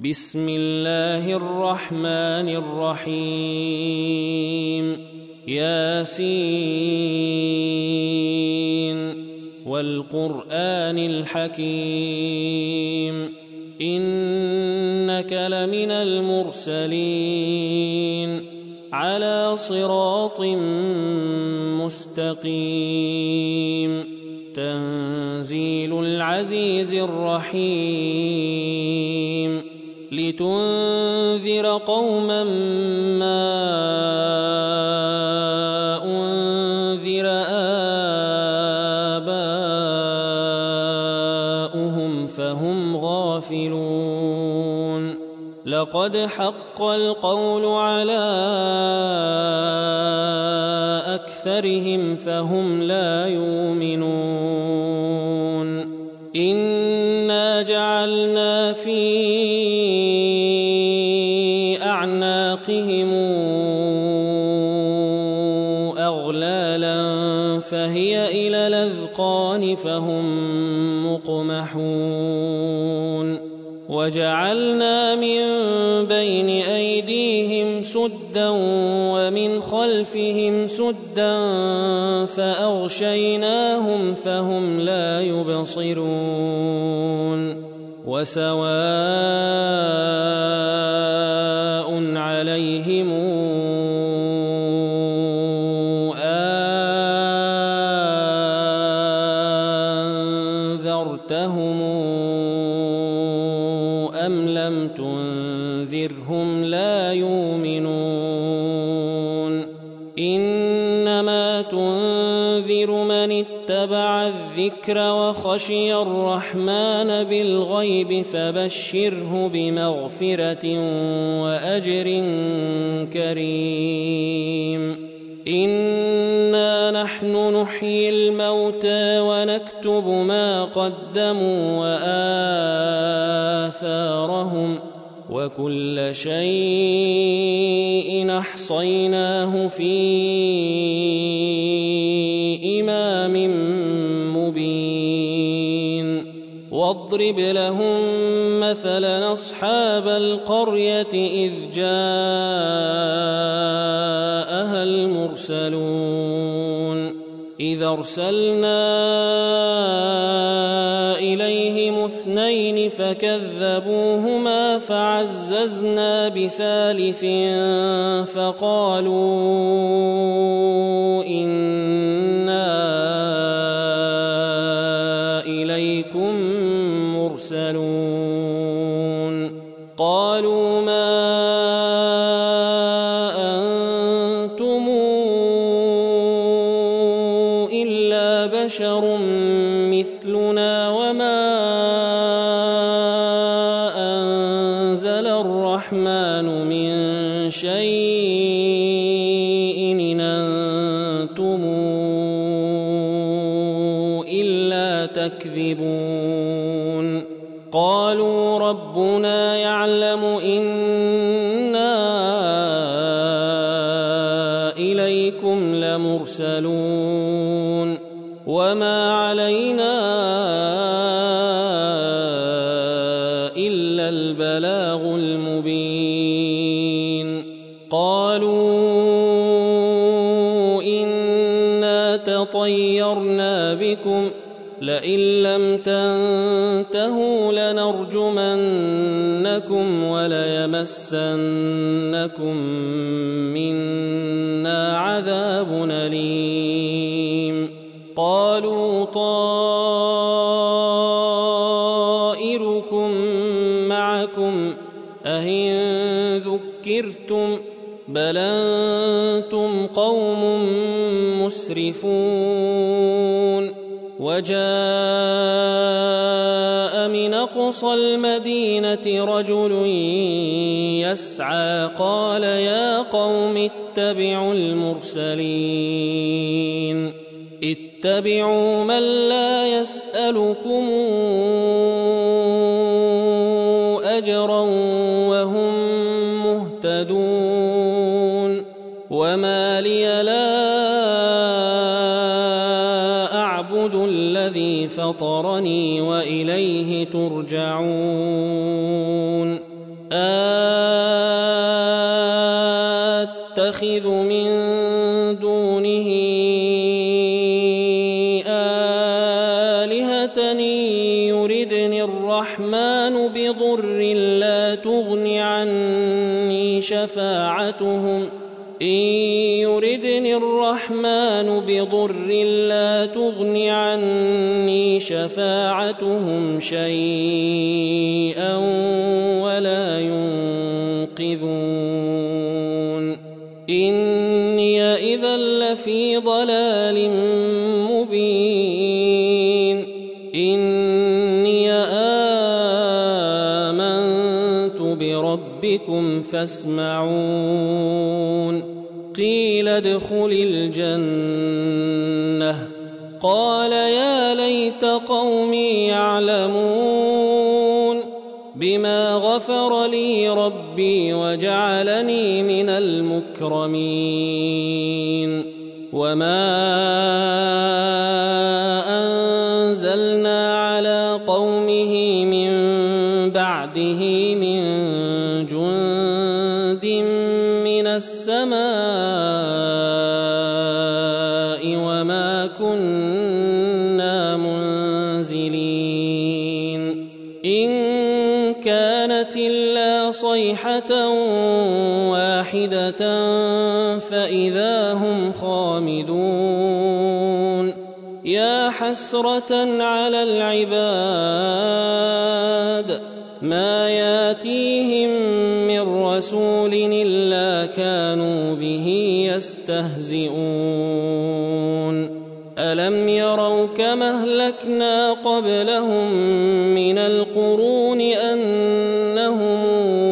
بسم الله الرحمن الرحيم ياسين والقرآن الحكيم إنك لمن المرسلين على صراط مستقيم تنزيل العزيز الرحيم لتنذر قوما ما أنذر آباؤهم فهم غافلون لقد حق القول على أكثرهم فهم لا يؤمنون إنا جعلنا في أعناقهم أغلالا فهي إلى الأذقان فهم مقمحون وجعلنا من بين أيديهم سدا ومن خلفهم سدا فأغشيناهم فهم لا يبصرون وسواء عليهم أنذرتهم أم لم تنذرهم لا يؤمنون إنما تنذر من اتبع الذكر وخشي الرحمن بالغيب فبشره بمغفرة وأجر كريم إنا نحن نحيي الموتى ونكتب ما قدموا وآثارهم وكل شيء أحصيناه في إمام مبين واضرب لهم مثلا أصحاب القرية إذ جاءها المرسلون إذ أرسلنا إليهم اثنين فكذبوهما فعززنا بثالث فقالوا إنا إليكم مرسلون قالوا ما أنتم إلا بشر مثلنا وما أنزل الرحمن من شيء إن أنتم إلا تكذبون قالوا ربنا يعلم إنا إليكم لمرسلون وما علينا إلا البلاغ المبين قالوا إنا تطيرنا بكم لئن لم تنتهوا لنرجمنكم وليمسنكم منا عذاب أليم قالوا طائركم معكم أئن ذكرتم بل أنتم قوم مسرفون وجاء من أقصى المدينة رجل يسعى قال يا قوم اتبعوا المرسلين اتبعوا من لا يسألكم أجرا وهم مهتدون وما لي لا أعبد الذي فطرني وإليه ترجعون نتخذ من دونه آلهة يردني الرحمن بضر لا تغن عني شفاعتهم شيئا ولا ينقذون إني إذا لفي ضلال مبين إني آمنت بربكم فاسمعون قيل ادخل الجنة قال يا ليت قومي يعلمون بما غفر لي ربي وجعلني من المكرمين وما أنزلنا على قومه من بعده من جند من السماء وما كنا منزلين إن كانت إلا صيحة واحدة فإذا هم خامدون يا حسرة على العباد ما ياتيهم من رسول إلا كانوا به يستهزئون ألم يروا كما أهلكنا قبلهم من القرون أنهم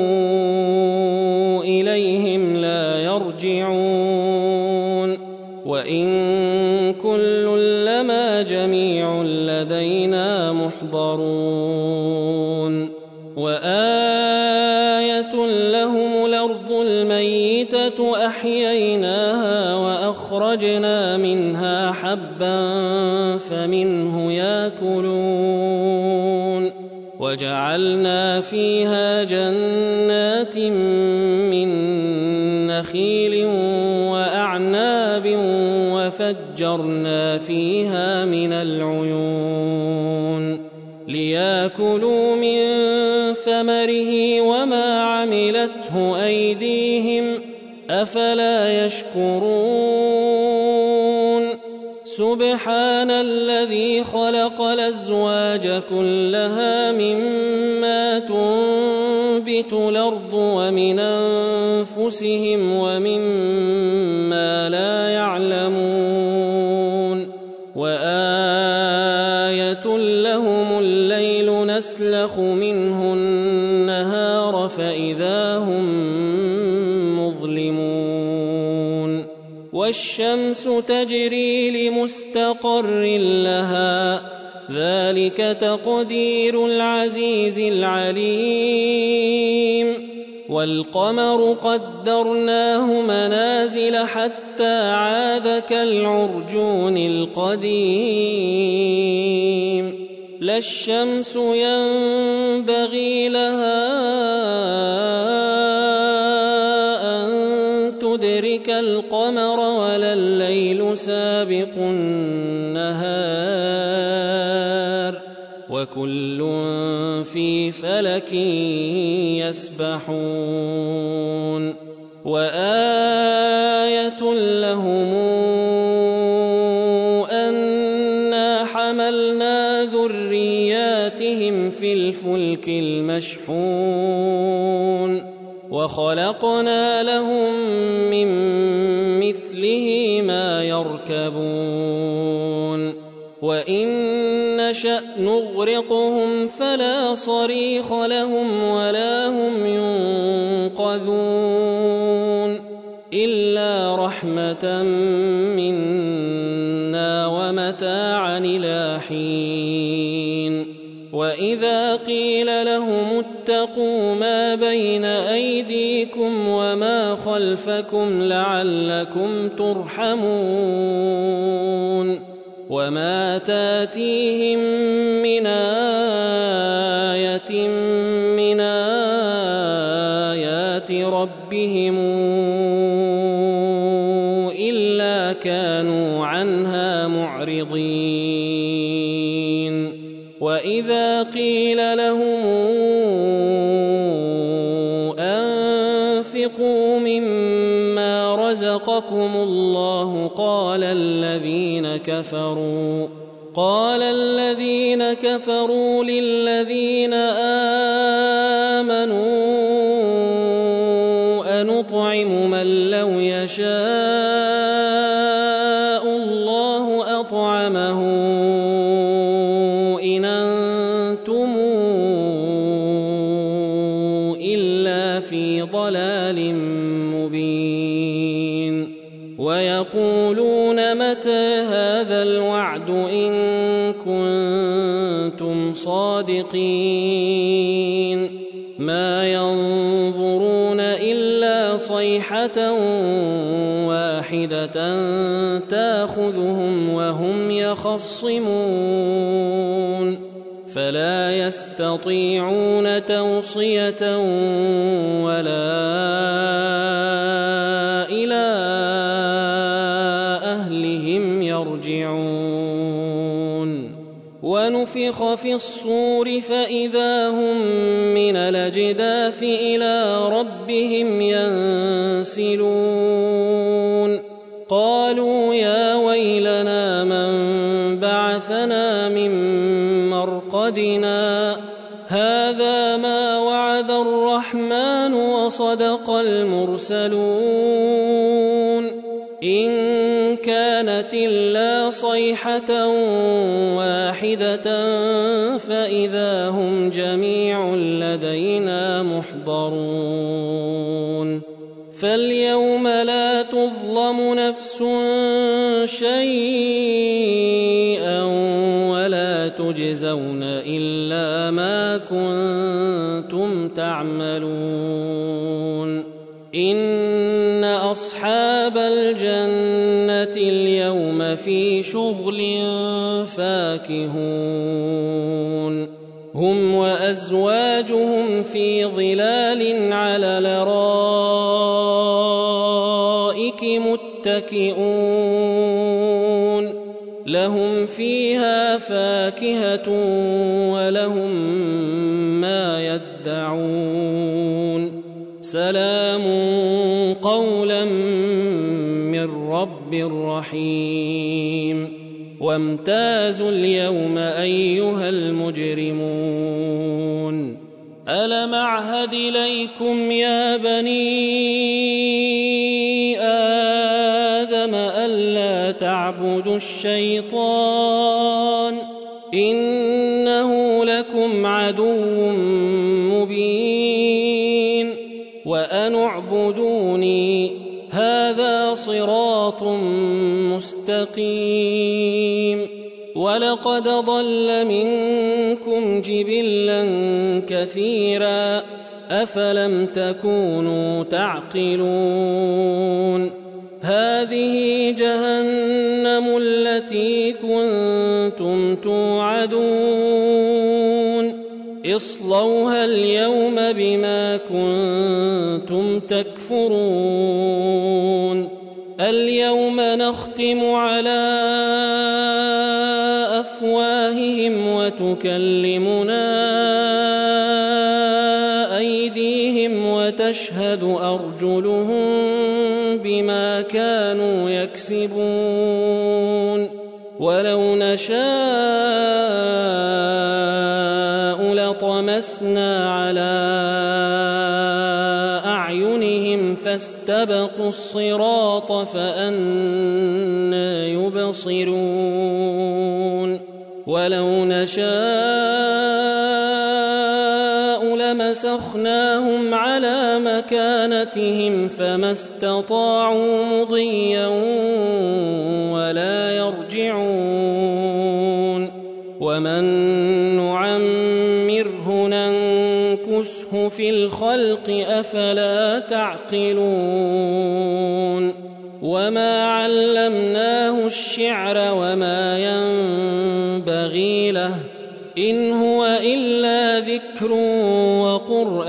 إليهم لا يرجعون وإن كل لما جميع لدينا محضرون وآية لهم الأرض الميتة أحييناها وأخرجنا منها حبا فمنه يأكلون وجعلنا فيها جنات من نخيل وأعناب وفجرنا فيها من العيون ليأكلوا من ثمره وما عملته أيديهم أفلا يشكرون سبحان الذي خلق الأزواج كلها مما تنبت الأرض ومن أنفسهم ومما لا يعلمون وآية لهم الليل نسلخ منه النهار فإذا هم مظلمون والشمس تجري لمستقر لها ذلك تقدير العزيز العليم والقمر قدرناه منازل حتى عاد كالعرجون القديم لا الشمس ينبغي لها أن تدرك القمر ولا الليل سابق النهار وكل في فلك يسبحون وآية لهم أنا حملنا ذرياتهم في الفلك المشحون وخلقنا لهم من مثله ما يركبون وإن نشأ نغرقهم فلا صريخ لهم ولا هم ينقذون إلا رحمة منا ومتاعا إلى حين وإذا قيل لهم اتقوا ما بين أيديكم وما خلفكم لعلكم ترحمون وما تاتيهم من آية من آيات ربهم كانوا عنها معرضين. وإذا قيل لهم أنفقوا مما رزقكم الله قال الذين كفروا للذين آمنوا أنطعم من لو يشاء الله أطعمه إن أنتم إلا في ضلال مبين. ويقولون متى هذا الوعد إن كنتم صادقين. ما ينظرون إلا صيحة واحدة تأخذهم وهم يخصمون فلا يستطيعون توصية ولا إلى أهلهم يرجعون. ونفخ في الصور فإذا هم من الأجداث إلى ربهم ينسلون. قالوا يا ويلنا من بعثنا من مرقدنا هذا ما وعد الرحمن وصدق المرسلون إن كانت إلا صيحة واحدة فإذا هم جميع لدينا محضرون. فاليوم لا تظلم نفس شيئا ولا تجزون إلا ما كنتم تعملون. إن أصحاب الجنة اليوم في شغل فاكهون هم وأزواجهم في ظلال على الأرائك متكئون لهم فيها فاكهة ولهم ما يدعون سلام قولا من رب رحيم. وامتازوا اليوم أيها المجرمون ألم أعهد إليكم يا بني آدم ألا تعبدوا الشيطان إنه لكم عدو مبين وأن اعبدوني هذا صراط مستقيم. ولقد ضل منكم جبلا كثيرا أفلم تكونوا تعقلون. هذه جهنم التي كنتم توعدون اصلوها اليوم بما كنتم تكفرون. اليوم نختم على أفواههم وتكلمنا أيديهم وتشهد أرجلهم بما كانوا يكسبون. ولو نشاء لطمسنا على أعينهم فاستبقوا الصراط فأنى يبصرون. ولو نشاء لمسخناهم على مكانتهم فما استطاعوا مضيا ولا يرجعون. ومن نعمره ننكسه في الخلق أفلا تعقلون. وما علمناه الشعر وما ينبغي له إن هو إلا ذكر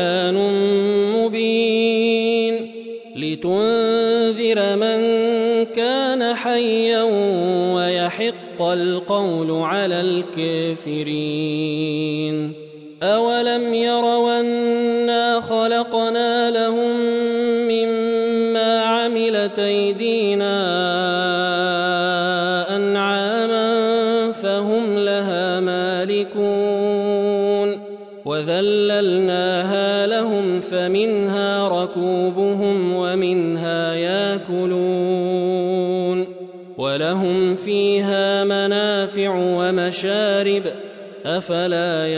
وقرآن مبين لتنذر من كان حيا ويحق القول على الكافرين. أولم يروا أنا خلقنا لهم مما عملت أيدينا أنعاما فهم لها مالكون وذللناها لهم فمنها ركوبهم ومنها ياكلون ولهم فيها منافع ومشارب أفلا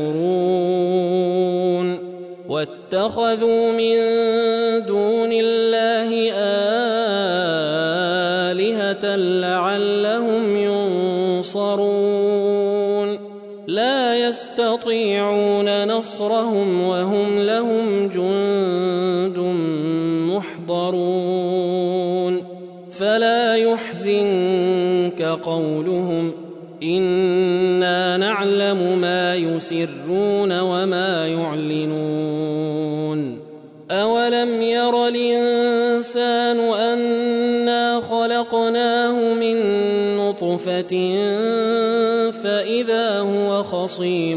يشكرون. واتخذوا من دون الله آلهة لعلهم ينصرون لا يستطيعون نصرهم وهم لهم جند محضرون. فلا يحزنك قولهم إنا نعلم ما يسرون وما يعلنون. أولم ير الإنسان أنا خلقناه من نطفة فإذا هو خصيم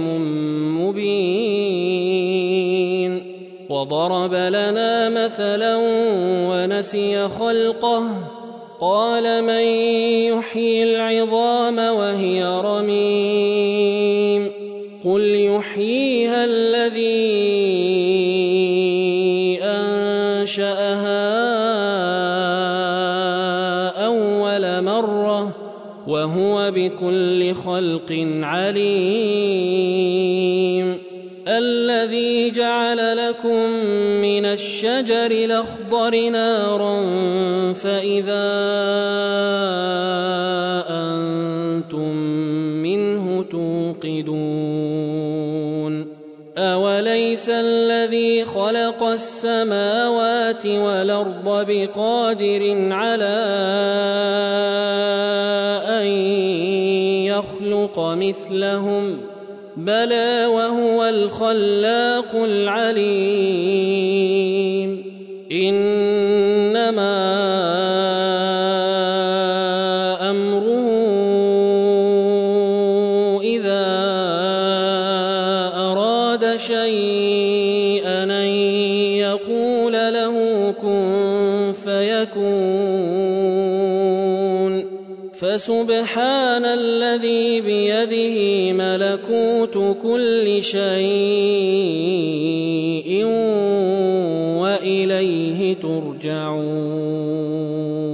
مبين وضرب لنا مثلا ونسي خلقه قال من يحيي العظام وهي رميم قل يحييها الذي أنشأها أول مرة وهو بكل خلق عليم. الذي جعل لكم من الشجر الأخضر نارا فإذا أنتم منه توقدون. أوليس الذي خلق السماوات والأرض بقادر على أن يخلق مثلهم بلى وهو الخلاق العليم. إنما أمره إذا أراد شيئا أن يقول له كن فيكون. فسبحان الذي بيده ملكوت كل شيء وإليه ترجعون.